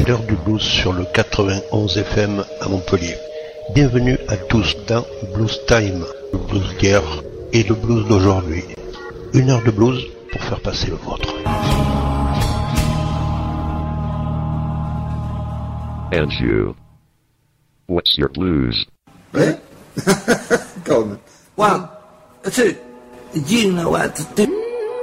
c'est l'heure du blues sur le 91 FM à Montpellier. Bienvenue à tous dans Blues Time, le blues d'hier et le blues d'aujourd'hui. Une heure de blues pour faire passer le vôtre. And you, what's your blues? Eh? Go on. 1, 2, you know what to do.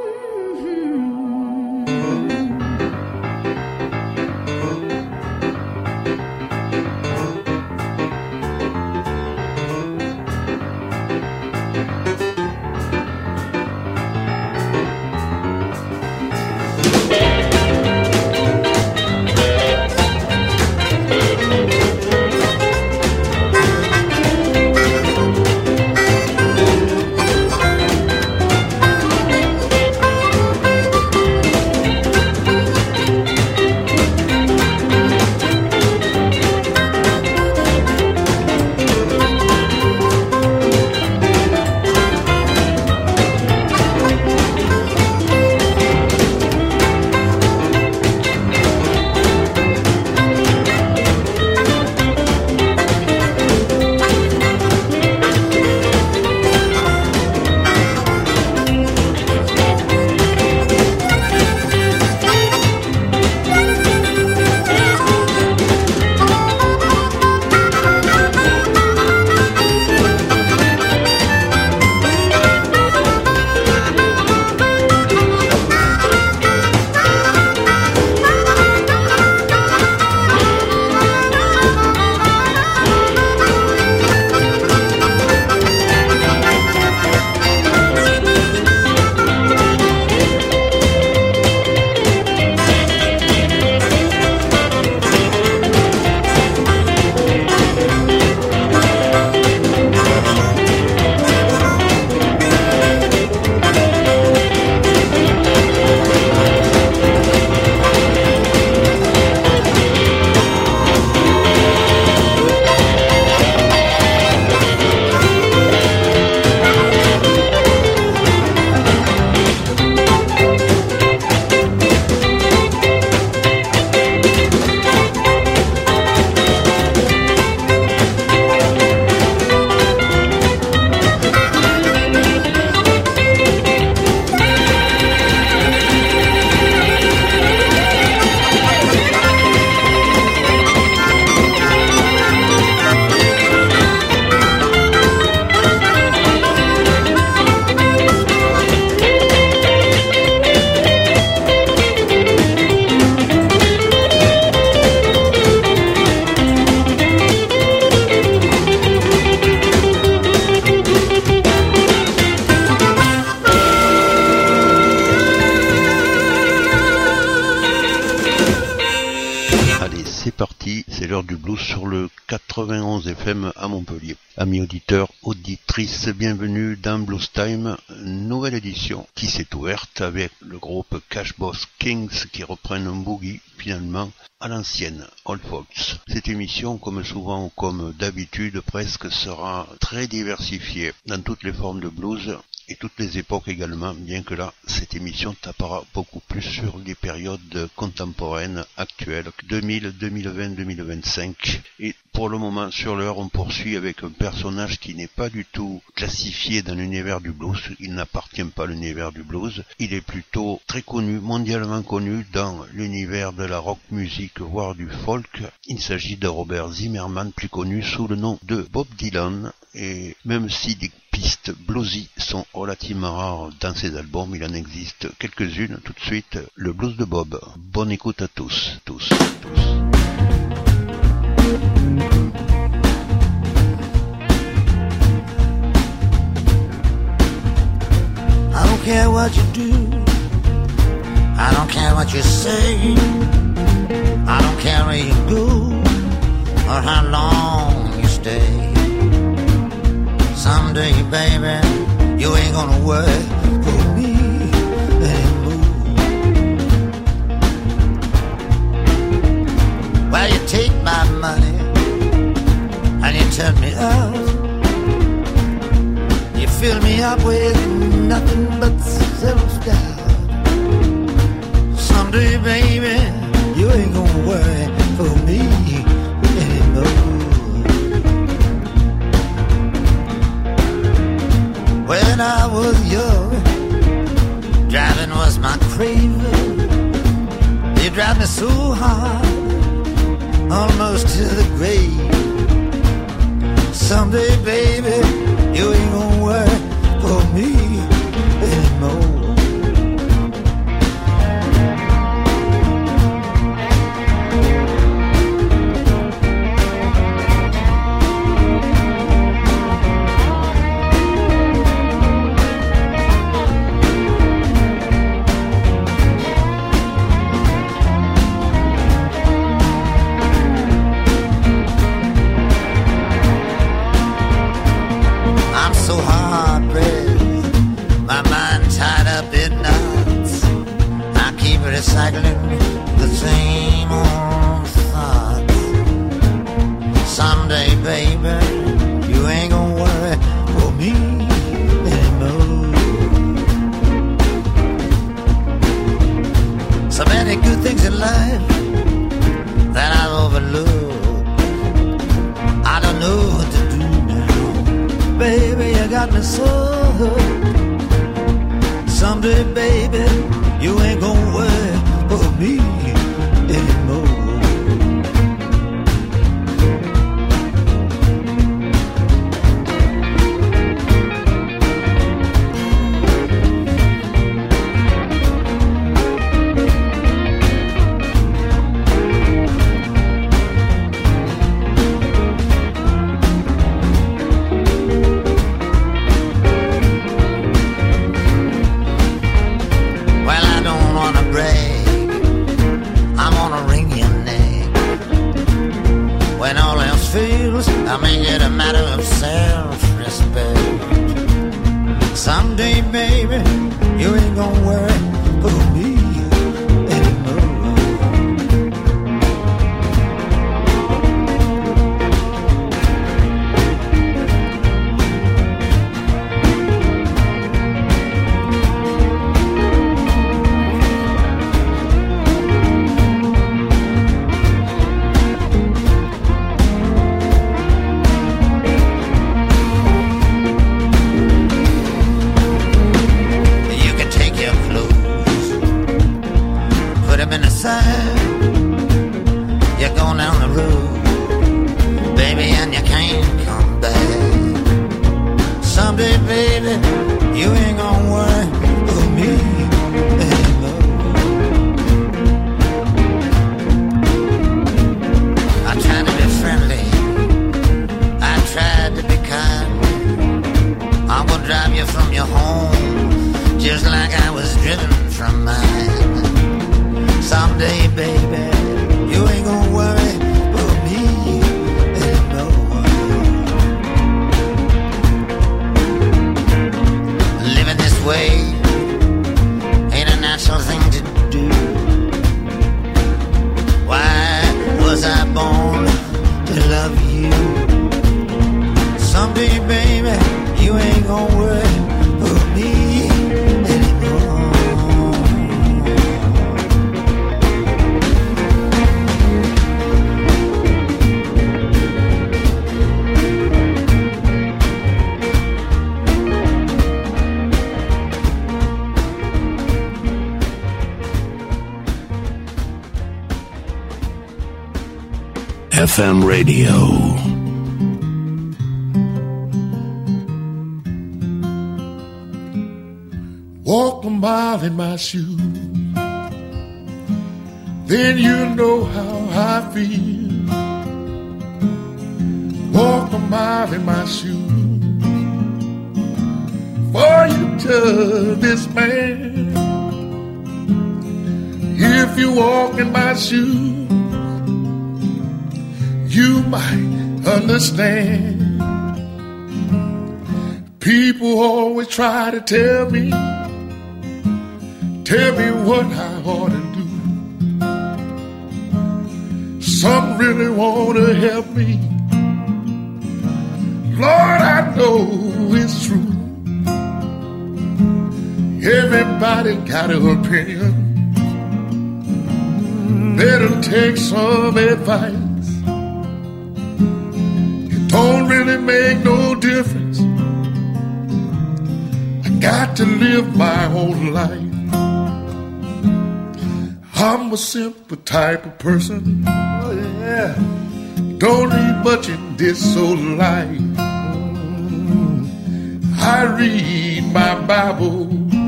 à Montpellier. Amis auditeurs, auditrices, bienvenue dans Blues Time, nouvelle édition qui s'est ouverte avec le groupe Cash Boss Kings qui reprennent un boogie finalement à l'ancienne, Old Folks. Cette émission, comme souvent, comme d'habitude presque, sera très diversifiée dans toutes les formes de blues et toutes les époques également, bien que là, cette émission tapera beaucoup plus sur les périodes contemporaines, actuelles, 2000, 2020, 2025. Et pour le moment, sur l'heure, on poursuit avec un personnage qui n'est pas du tout classifié dans l'univers du blues. Il n'appartient pas à l'univers du blues. Il est plutôt très connu, mondialement connu dans l'univers de la rock music, voire du folk. Il s'agit de Robert Zimmerman, plus connu sous le nom de Bob Dylan. Et même si des pistes bluesy sont relativement rares dans ses albums, il en existe quelques-unes. Tout de suite, le blues de Bob. Bonne écoute à tous. I don't care what you do, I don't care what you say, I don't care where you go, or how long you stay. Someday, baby, you ain't gonna work for me anymore. Well, you take my money and you turn me out. You fill me up with nothing but self-doubt. Someday, baby, you ain't gonna worry drive me so hard, almost to the grave. Someday, baby, you ain't gonna worry for me anymore. Recycling the same old thoughts. Someday, baby, you ain't gonna worry for me anymore. So many good things in life that I've overlooked. I don't know what to do now. Baby, you got me so hooked. Someday, baby, you ain't gonna worry for me anymore. I make it a matter of self-respect. Someday, baby, you ain't gonna worry for me anymore. You're going down the road, baby, and you can't come back. Someday, baby, you ain't gonna worry for me anymore. I tried to be friendly, I tried to be kind. I will drive you from your home just like I was driven from mine. Someday, baby, you ain't gonna worry for me anymore. Living this way ain't a natural thing to do. Why was I born to love you? Someday, baby, you ain't gonna worry for me anymore. FM radio. Walk a mile in my shoes, then you know how I feel. Walk a mile in my shoes for you to this man. If you walk in my shoes, you might understand. People always try to tell me what I ought to do. Some really want to help me. Lord, I know it's true. Everybody got an opinion. Better take some advice. It don't really make no difference. I got to live my whole life. I'm a simple type of person. Oh, yeah. Don't read much in this old life. I read my Bible,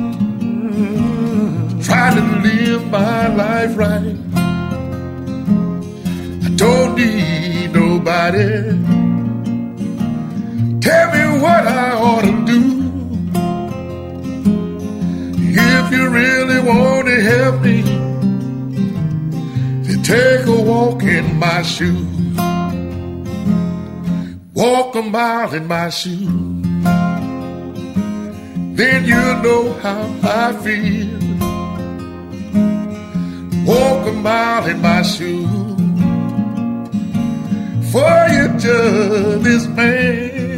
trying to live my life right. I don't need nobody tell me what I ought to do. If you really want to help me, then take a walk in my shoes. Walk a mile in my shoes. Then you'll know how I feel. Walk a mile in my shoes. For you judge this man.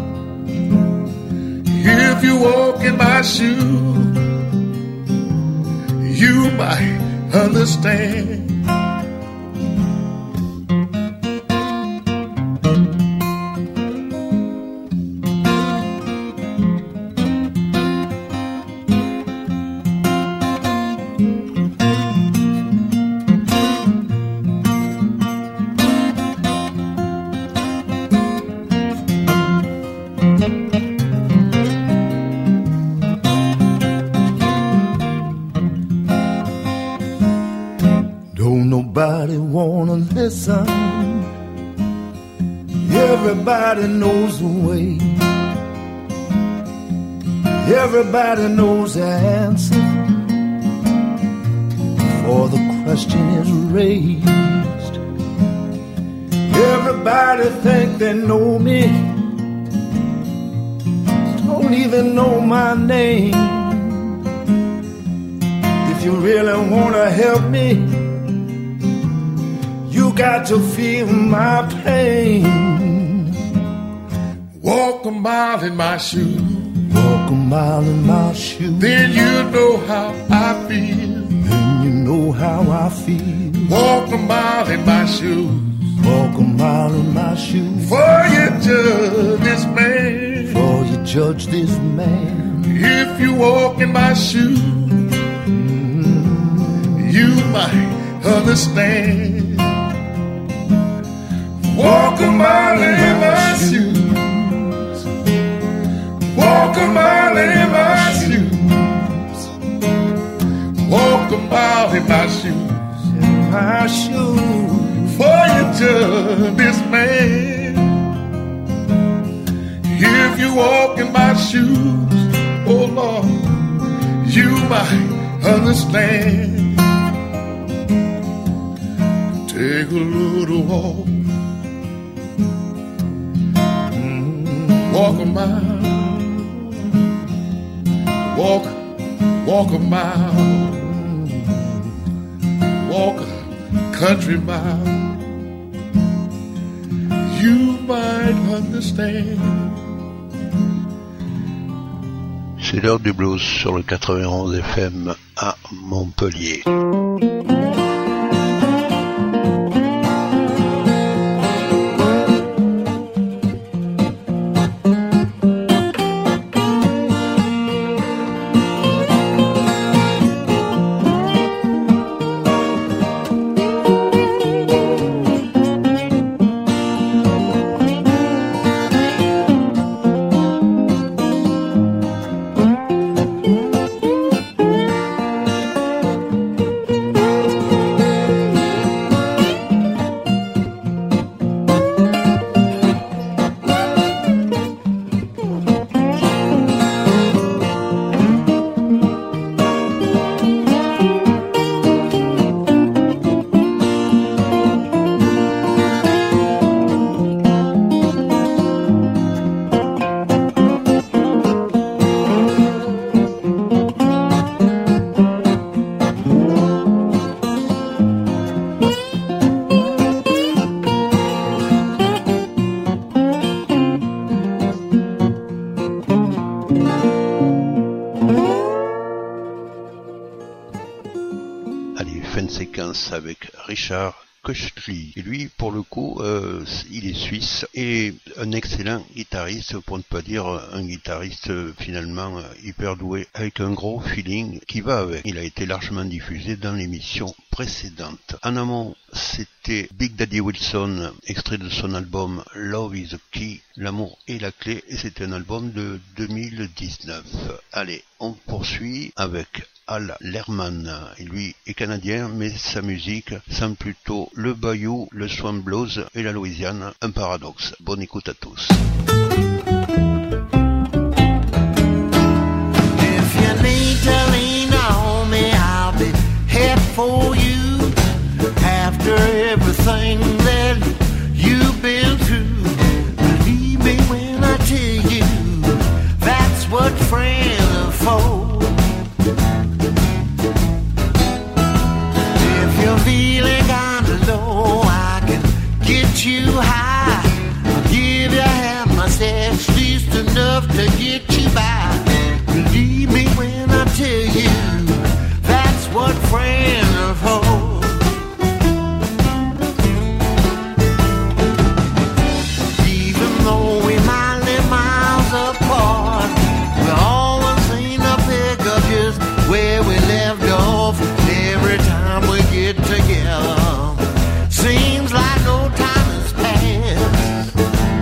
If you walk in my shoes, you might understand. Everybody knows the way. Everybody knows the answer. For the question is raised. Everybody think they know me. Don't even know my name. If you really want to help me, you got to feel my pain. Walk a mile in my shoes. Walk a mile in my shoes. Then you know how I feel. Then you know how I feel. Walk a mile in my shoes. Walk a mile in my shoes. For you judge this man. For you judge this man. If you walk in my shoes, you might understand. Walk a mile in my shoes. Walk a mile in my shoes. Walk a mile in my shoes. In my shoes. For you judge this man. If you walk in my shoes, oh Lord, you might understand. Take a little walk. Walk a mile. Walk a mile. Walk a country mile. You might understand. C'est l'heure du blues sur le 91 FM à Montpellier. Allez, fin de séquence avec Richard Köchli. Et lui, pour le coup, il est suisse et un excellent guitariste, pour ne pas dire un guitariste finalement hyper doué, avec un gros feeling qui va avec. Il a été largement diffusé dans l'émission précédente. En amont, c'était Big Daddy Wilson, extrait de son album Love is the Key, l'amour est la clé, et c'était un album de 2019. Allez, on poursuit avec Al Lerman. Lui est canadien, mais sa musique sent plutôt le bayou, le swamp blues et la Louisiane. Un paradoxe. Bonne écoute à tous. If you need to lean on me, I'll be here for you. After everything that you've been through, believe me when I tell you, that's what friends are for. If you're feeling kinda low, I can get you high. I'll give you half my steps, least enough to get you by. Believe me when I tell you, that's what friends are for. Even though we might live miles apart, we always seem to pick up just where we left off. Every time we get together, seems like no time has passed.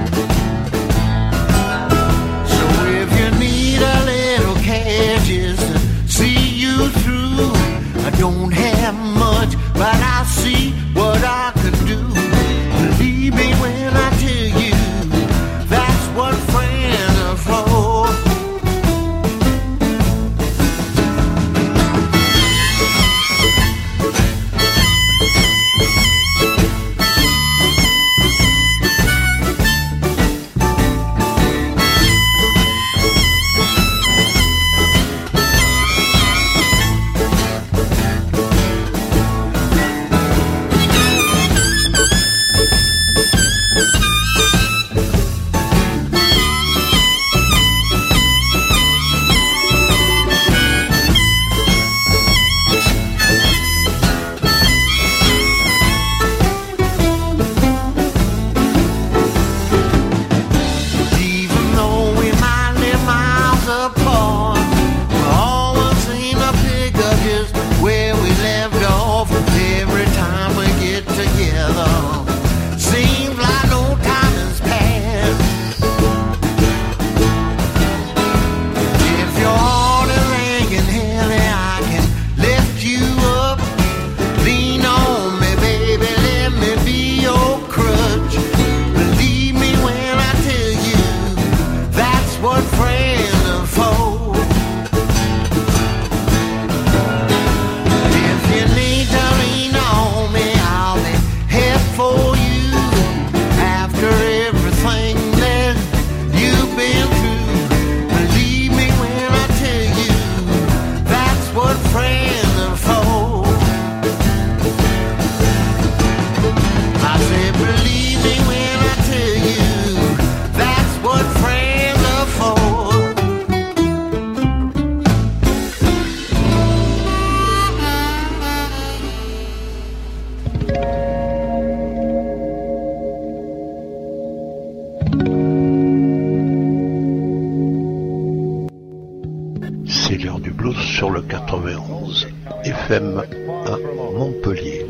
So if you need a little cash just to see you through, I don't have much, but I see what I can do. Believe me when I tell you, that's what friends are for. C'est l'heure du blues sur le 91 FM à Montpellier.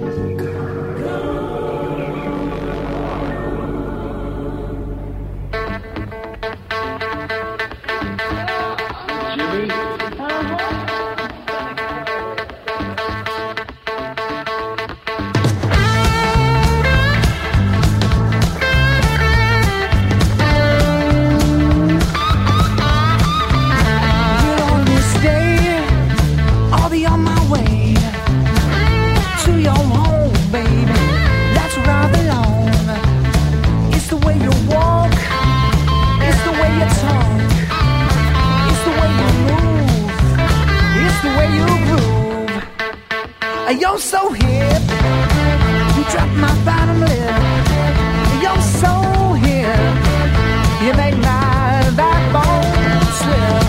You're so hip, you drop my bottom lip. You're so hip, you make my backbone slip.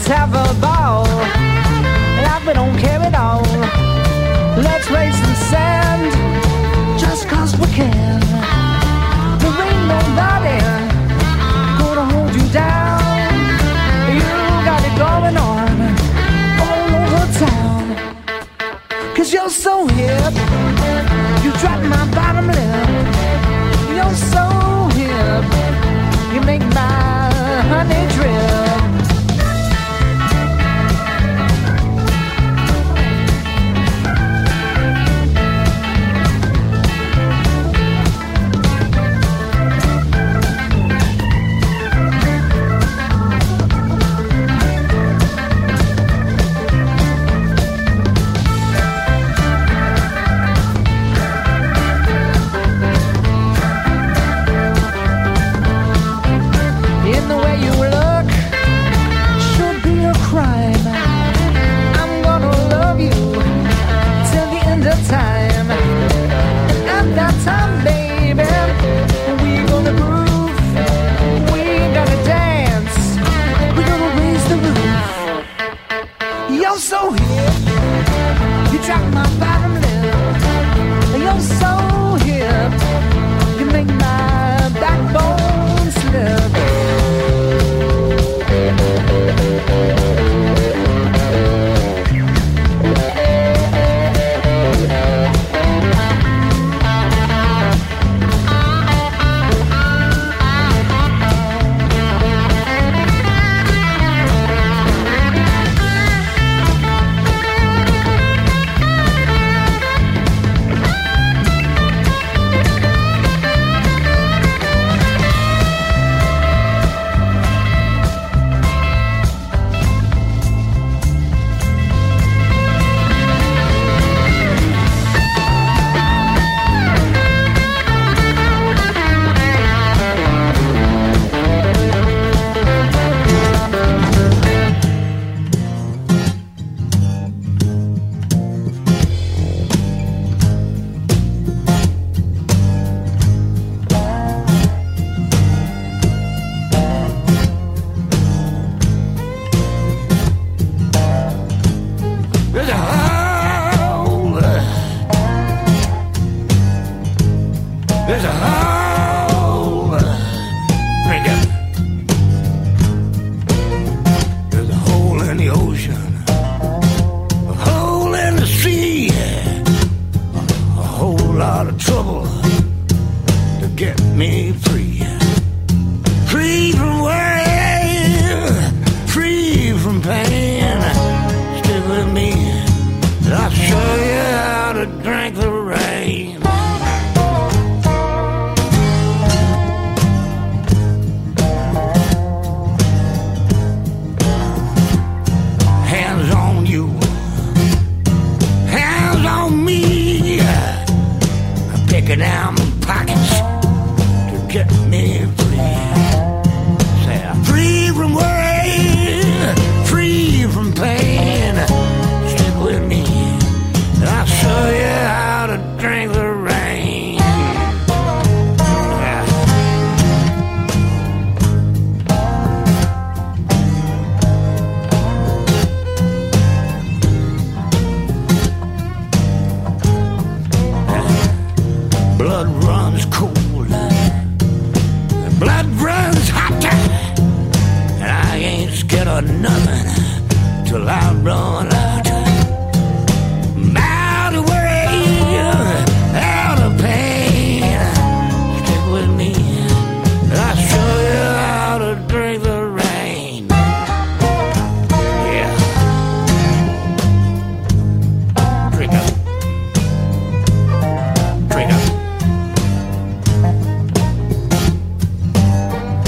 Let's have a ball, like we don't care at all. Let's raise some sand, just cause we can. There ain't nobody gonna hold you down. You got it going on all over town. Cause you're so hip, you drop my bottom lip. You're so hip, you make my honey drip. Time. And at that time, baby, we gonna groove, we gonna dance, we gonna raise the roof. You're so hip, you drop my bottom lip. You're so hip, you make my backbone slip.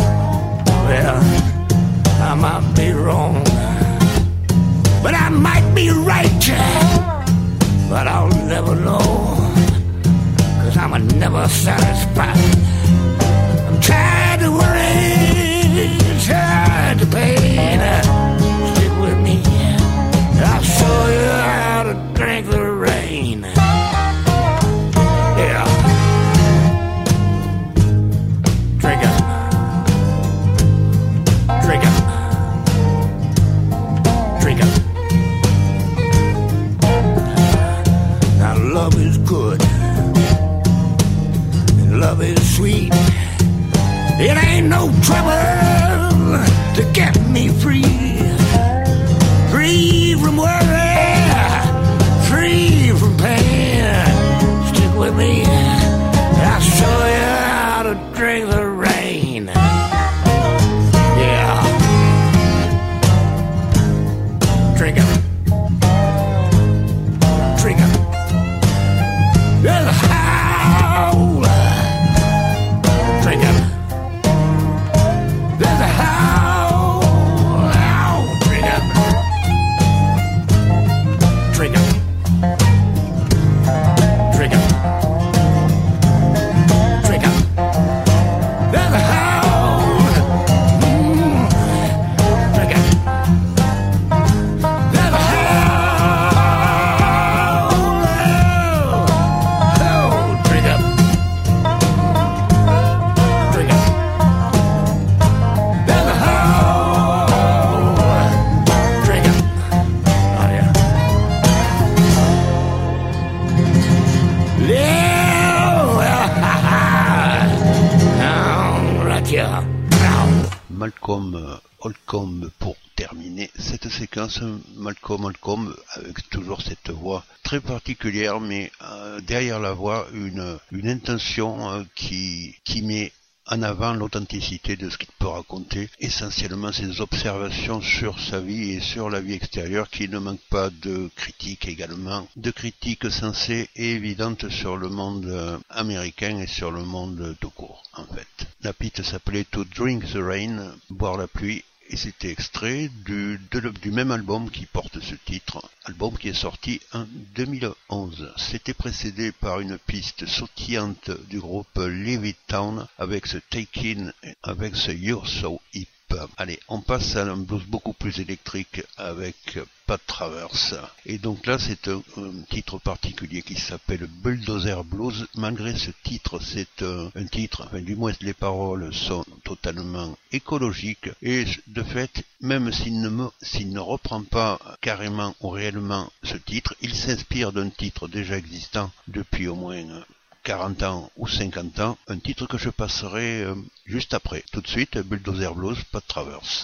I might be wrong, but I might be Holcomb pour terminer cette séquence. Malcolm Holcomb avec toujours cette voix très particulière, mais derrière la voix une intention qui met en avant l'authenticité de ce qu'il peut raconter, essentiellement ses observations sur sa vie et sur la vie extérieure, qui ne manque pas de critiques également, de critiques sensées et évidentes sur le monde américain et sur le monde tout court en fait. La piste s'appelait To Drink the Rain, boire la pluie, et c'était extrait du même album qui porte ce titre, album qui est sorti en 2011. C'était précédé par une piste sautillante du groupe Levittown avec ce Take-In, avec ce You're So Hip. Allez, on passe à un blues beaucoup plus électrique avec Pat Travers. Et donc là, c'est un titre particulier qui s'appelle Bulldozer Blues. Malgré ce titre, c'est un titre, enfin du moins les paroles sont totalement écologiques. Et de fait, même s'il ne reprend pas carrément ou réellement ce titre, il s'inspire d'un titre déjà existant depuis au moins 40 ans ou 50 ans, un titre que je passerai juste après. Tout de suite, Bulldozer Blues, Pat Travers.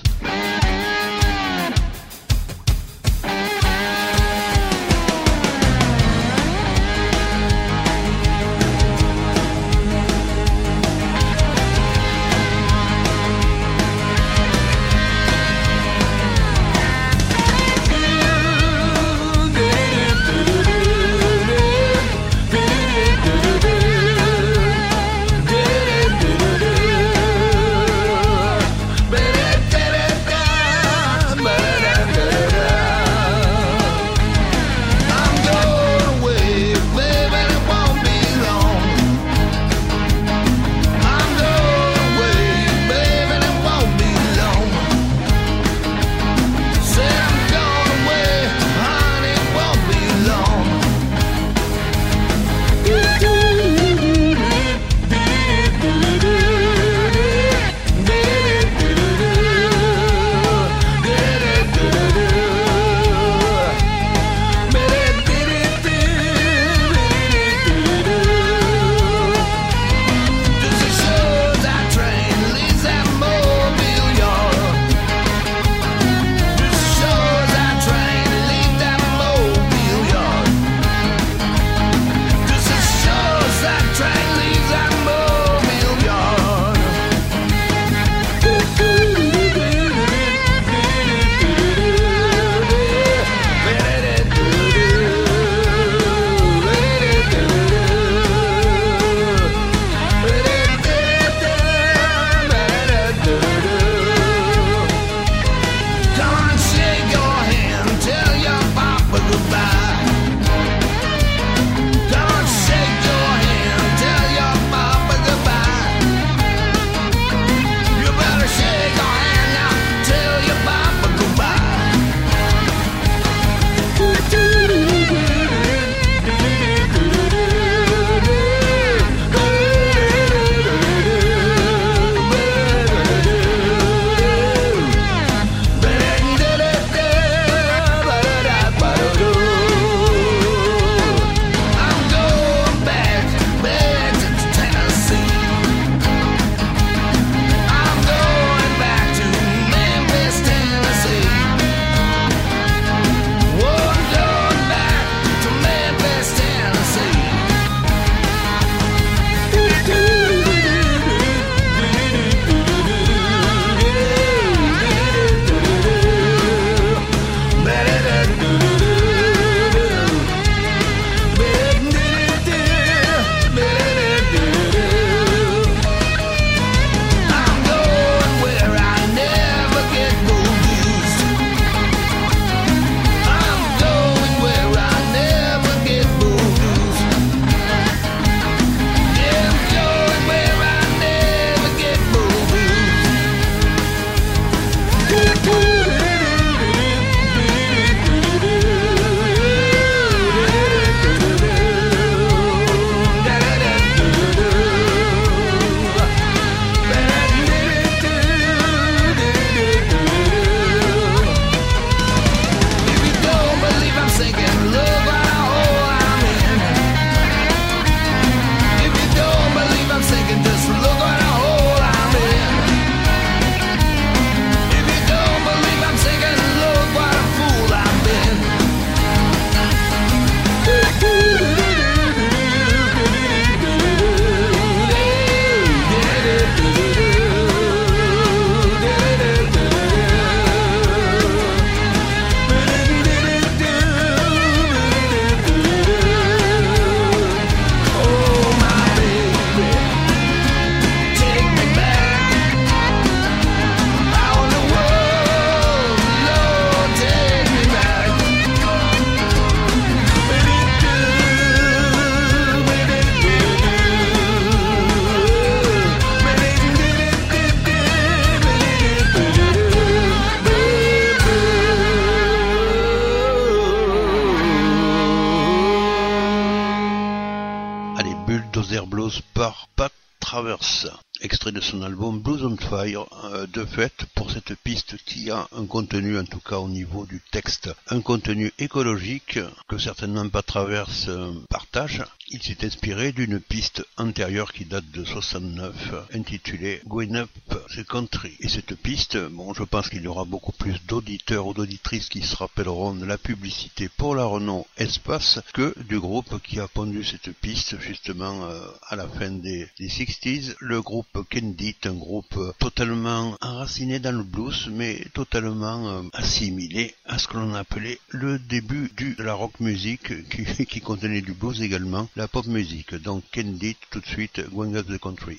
Da da da da Traverse, extrait de son album Blues on Fire. De fait, pour cette piste qui a un contenu, en tout cas au niveau du texte, un contenu écologique que certainement pas Traverse partage, il s'est inspiré d'une piste antérieure qui date de 69, intitulée Going Up the Country. Et cette piste, bon, je pense qu'il y aura beaucoup plus d'auditeurs ou d'auditrices qui se rappelleront de la publicité pour la Renault Espace que du groupe qui a pondu cette piste justement à la fin des 60s, le groupe Candid, un groupe totalement enraciné dans le blues, mais totalement assimilé à ce que l'on appelait le début de la rock music, qui contenait du blues également, la pop music. Donc Candid, tout de suite, Going Up the Country.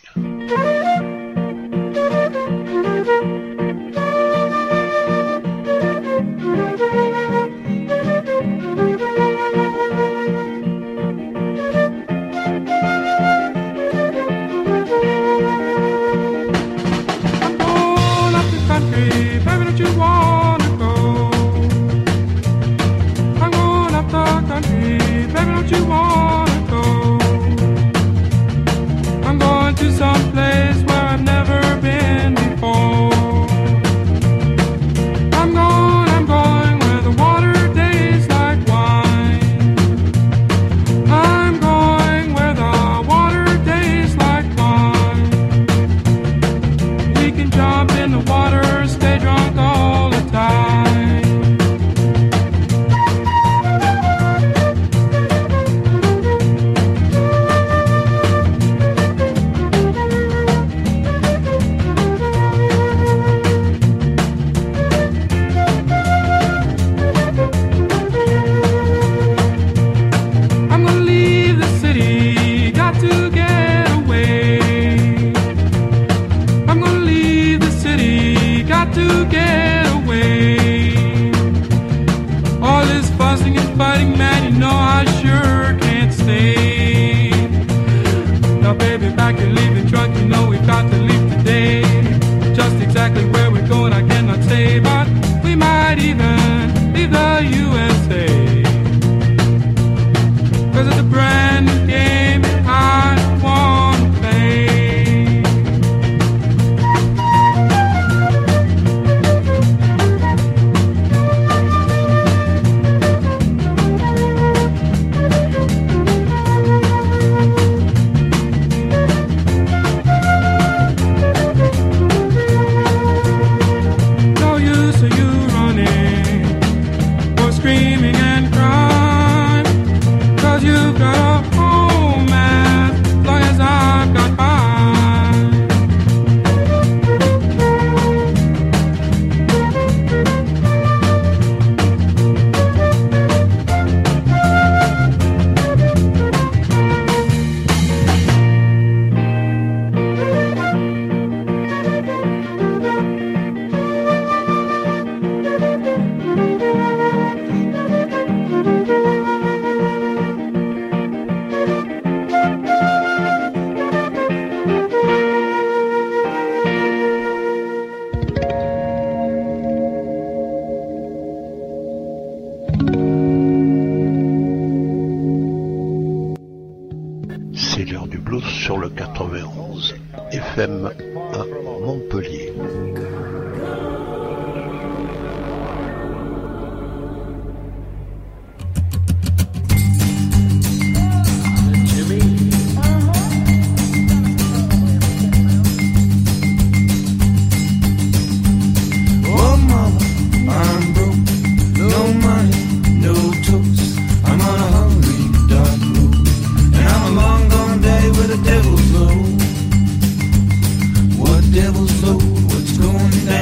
Someplace where I've never been before. sur le 91 FM à Montpellier. Devil's load, what's going down?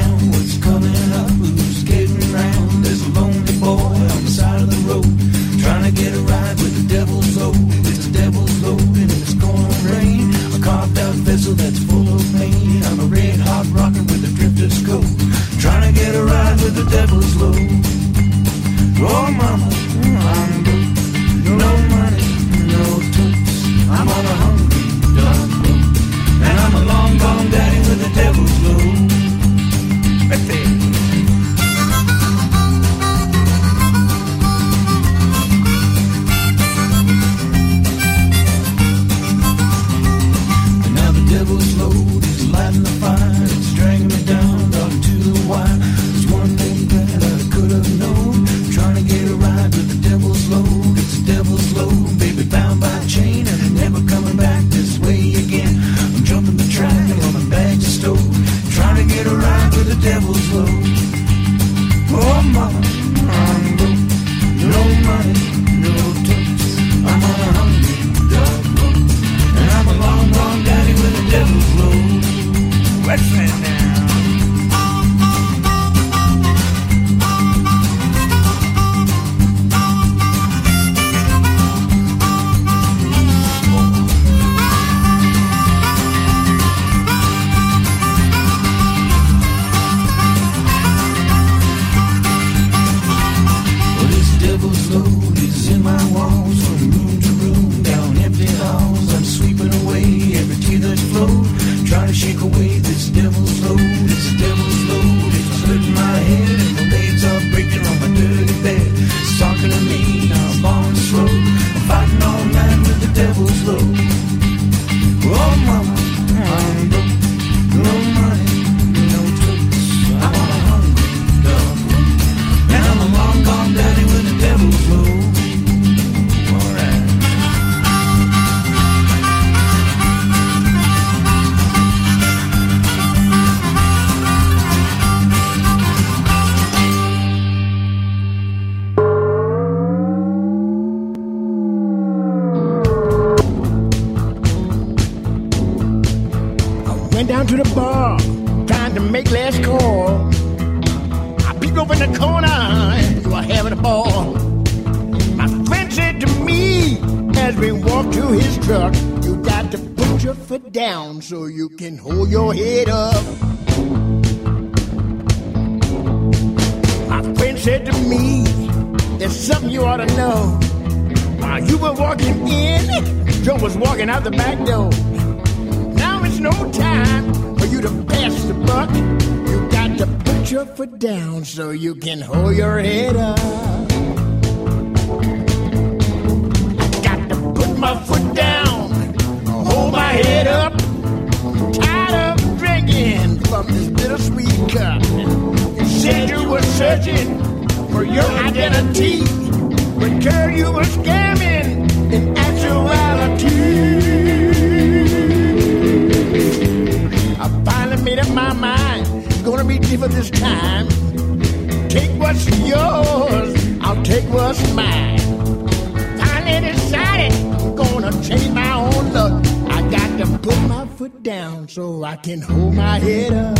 from room to room, down empty halls, I'm sweeping away every tear that flowed, trying to shake away this devil's load, this devil's load. It's hurting my head and the waves are breaking on my dirty bed. It's talking to me, now I'm falling slow, I'm fighting all night with the devil's load. Oh mama, I'm broke, no money, no clothes, I'm on a hungry dog, and I'm a long gone daddy with the devil's load. Alright. Went down to the bar, trying to make last call. I peeked over in the corner, and you were having a ball. My friend said to me, as we walked to his truck, you got to put your foot down so you can hold your head up. My friend said to me, there's something you ought to know. While you were walking in, Joe was walking out the back door. It's no time for you to pass the buck. You got to put your foot down so you can hold your head up. I got to put my foot down, hold my head up. I'm tired of drinking from this bittersweet cup. You said you were searching for your identity, but girl, you were scamming in actuality. I finally made up my mind, it's gonna be different this time. Take what's yours, I'll take what's mine. Finally decided I'm gonna change my own luck. I got to put my foot down so I can hold my head up.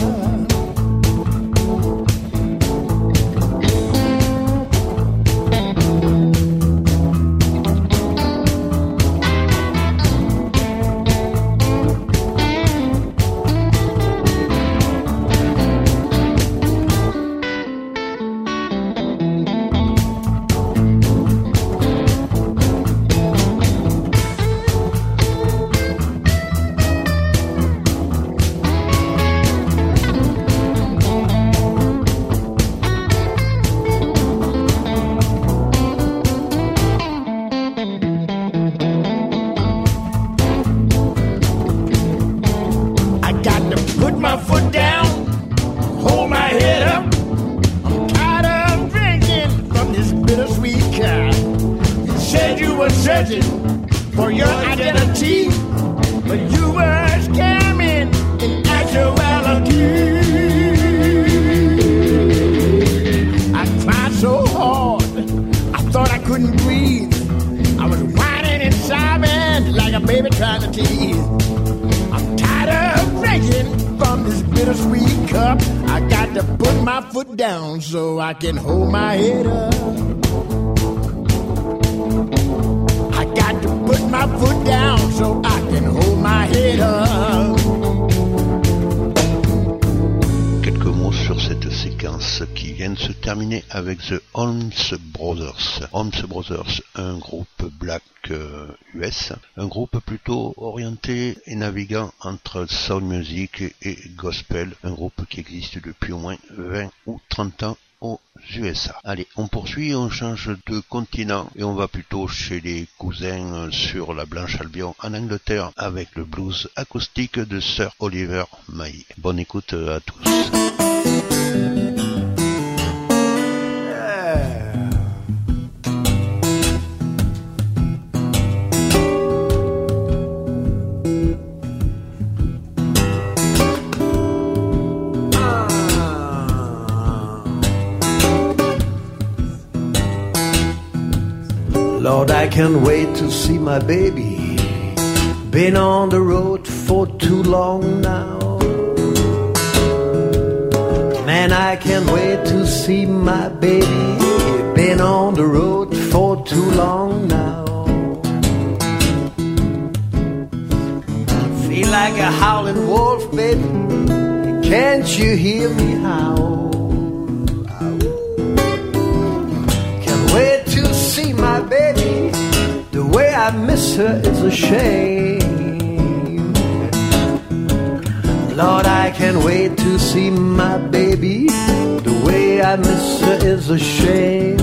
For your identity, but you were scamming in actuality. I tried so hard, I thought I couldn't breathe. I was whining and sobbing like a baby trying to tease. I'm tired of drinking from this bittersweet cup. I got to put my foot down so I can hold my head up. Got to put my foot down so I can hold my head up. Quelques mots sur cette séquence qui vient de se terminer avec The Holmes Brothers. Holmes Brothers, un groupe black US, un groupe plutôt orienté et naviguant entre soul music et gospel, un groupe qui existe depuis au moins 20 ou 30 ans aux USA. Allez, on poursuit, on change de continent et on va plutôt chez les cousins sur la Blanche Albion en Angleterre avec le blues acoustique de Sir Oliver May. Bonne écoute à tous. Lord, I can't wait to see my baby. Been on the road for too long now. Man, I can't wait to see my baby. Been on the road for too long now. Feel like a howling wolf, baby. Can't you hear me howl? Can't wait to see my baby. The I miss her is a shame. Lord, I can't wait to see my baby. The way I miss her is a shame.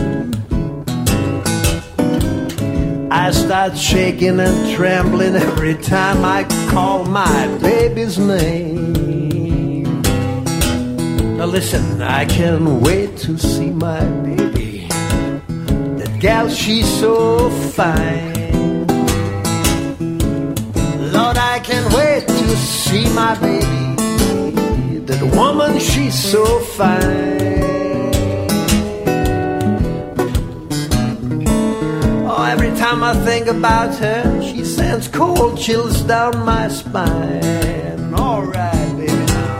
I start shaking and trembling every time I call my baby's name. Now listen, I can't wait to see my baby. That gal, she's so fine. Lord, I can't wait to see my baby. That woman, she's so fine. Every time I think about her, she sends cold chills down my spine. All right, baby,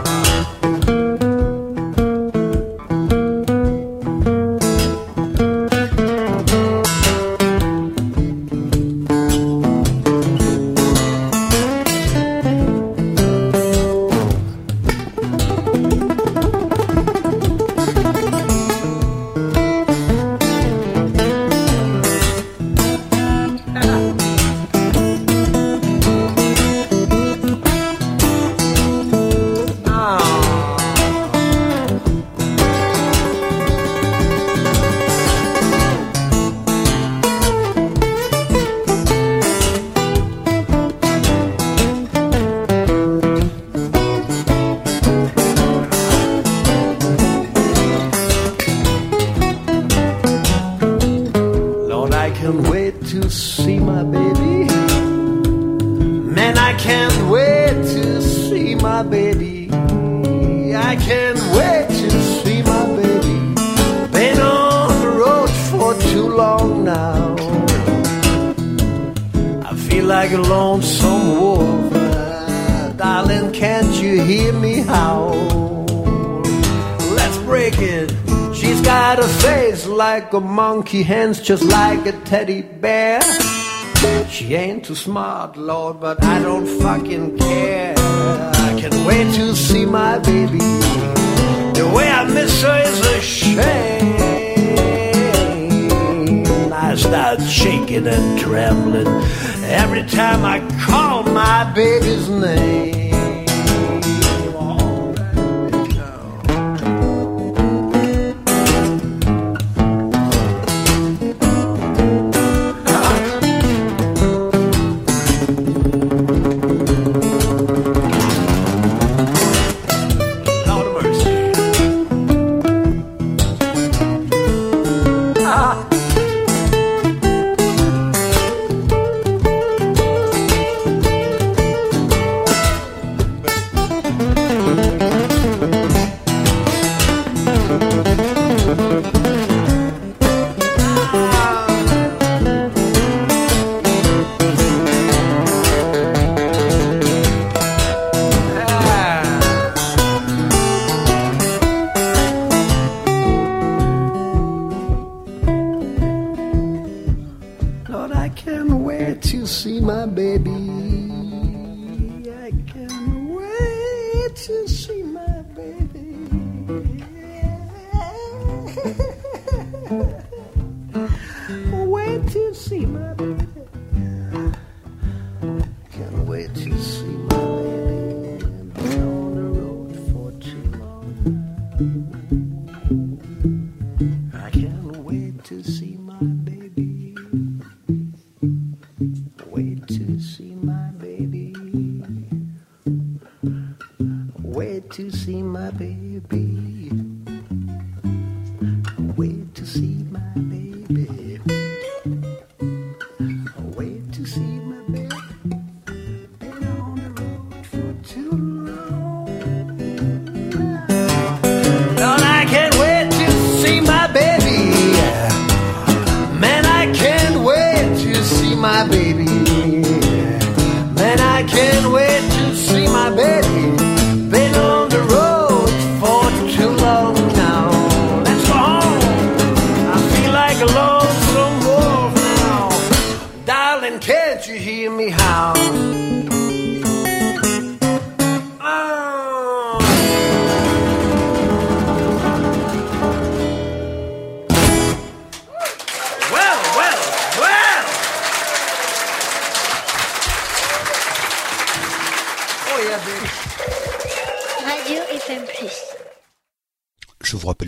like a monkey, hands just like a teddy bear. She ain't too smart, Lord, but I don't fucking care. I can't wait to see my baby. The way I miss her is a shame. I start shaking and trembling every time I call my baby's name. Wait to see my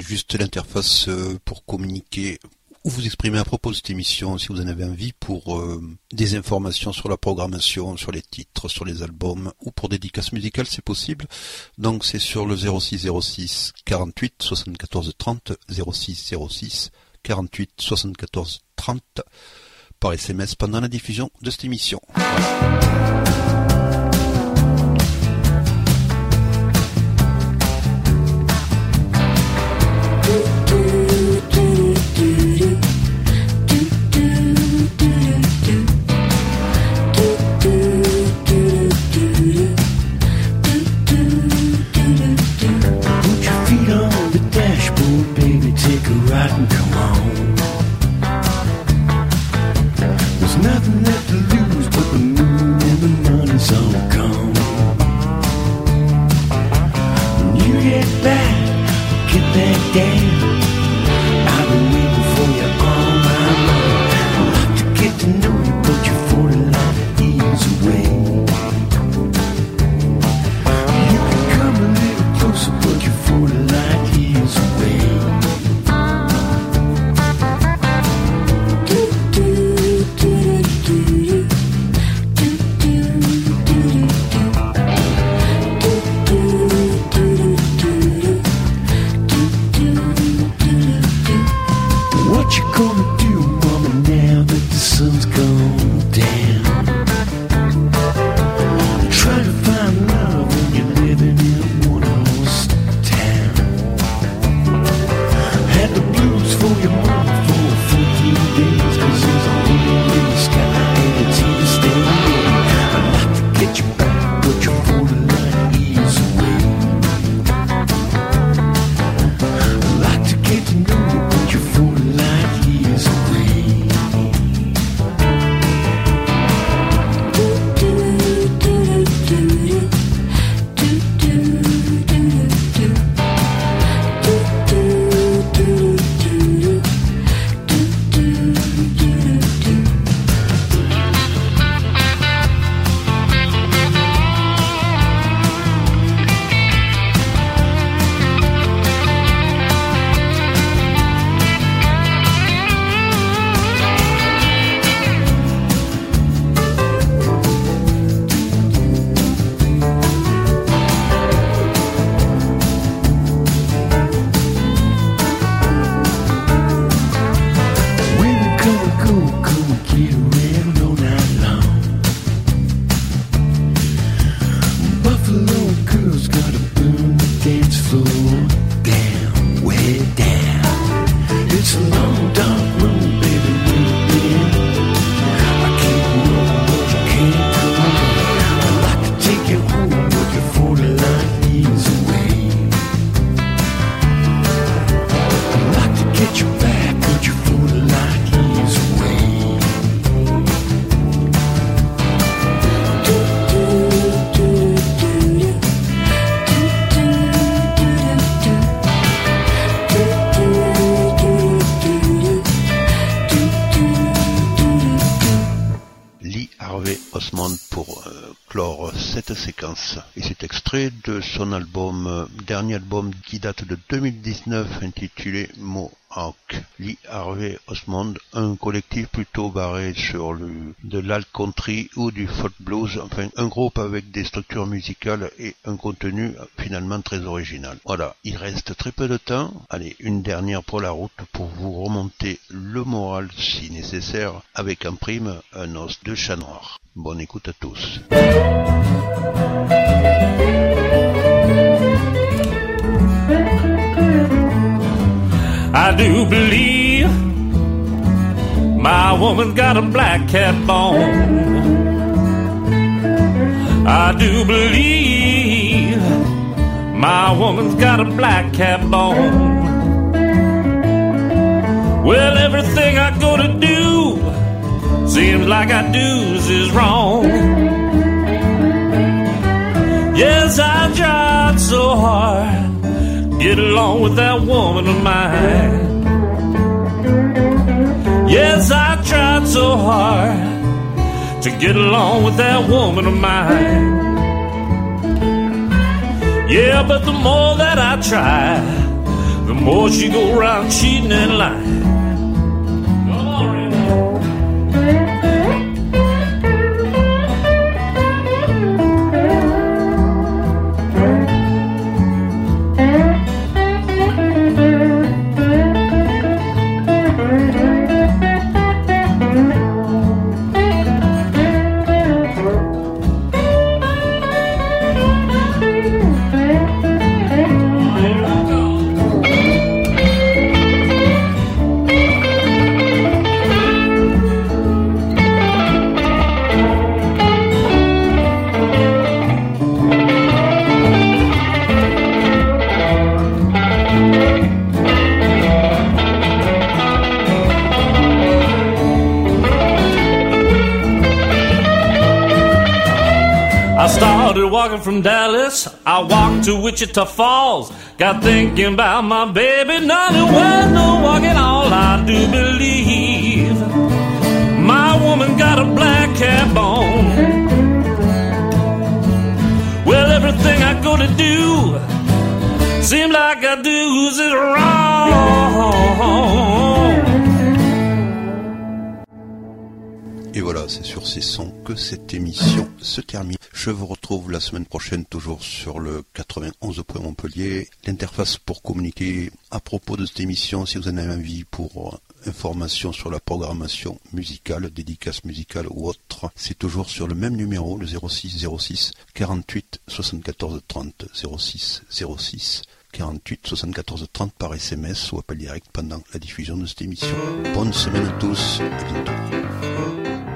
juste l'interface pour communiquer ou vous exprimer à propos de cette émission si vous en avez envie pour des informations sur la programmation, sur les titres, sur les albums ou pour dédicaces musicales, c'est possible. Donc c'est sur le 06 06 48 74 30 06 06 48 74 30 par SMS pendant la diffusion de cette émission. Nothing left to lose but the moon and the money's all gone. When you get back, get back down. I've been waiting for you all my life. I'd like to get to know you, but you're 40 light years away. You can come a little closer, but you're 40 light years away. Gonna do, mama, now that the sun's gone down? Try to find love when you're living in a one-horse town. Had the blues for your mama for 14 days, 'cause there's a hole in the sky and it's here to stay. I'd like to get you back, but you're 40 light years away. I'd like to get to know you, but you're 40 light years away. Et c'est extrait de son album, dernier album qui date de 2019 intitulé Mohawk. Lee Harvey Osmond, un collectif plutôt barré sur de l'alt country ou du folk blues, enfin un groupe avec des structures musicales et un contenu finalement très original. Voilà, il reste très peu de temps. Allez, une dernière pour la route pour vous remonter le moral si nécessaire avec en prime un os de chat noir. Bonne écoute à tous. I do believe my woman's got a black cat bone. I do believe my woman's got a black cat bone. Well, everything I go to do seems like I do's is wrong. Yes, I tried so hard get along with that woman of mine. Yes, I tried so hard to get along with that woman of mine. Yeah, but the more that I try, the the more she go around cheating and lying. Come on, Randy. I started walking from Dallas, I walked to Wichita Falls, got thinking about my baby, not a word, no walking, all I do believe. My woman got a black cap on. Well, everything I go to do, seems like I do is wrong. Et voilà, c'est sur ces sons que cette émission se termine. Je vous retrouve la semaine prochaine, toujours sur le 91 point Montpellier. L'interface pour communiquer à propos de cette émission, si vous en avez envie, pour information sur la programmation musicale, dédicace musicale ou autre, c'est toujours sur le même numéro, le 06 06 48 74 30, 06 06 48 74 30 par SMS ou appel direct pendant la diffusion de cette émission. Bonne semaine à tous, à bientôt.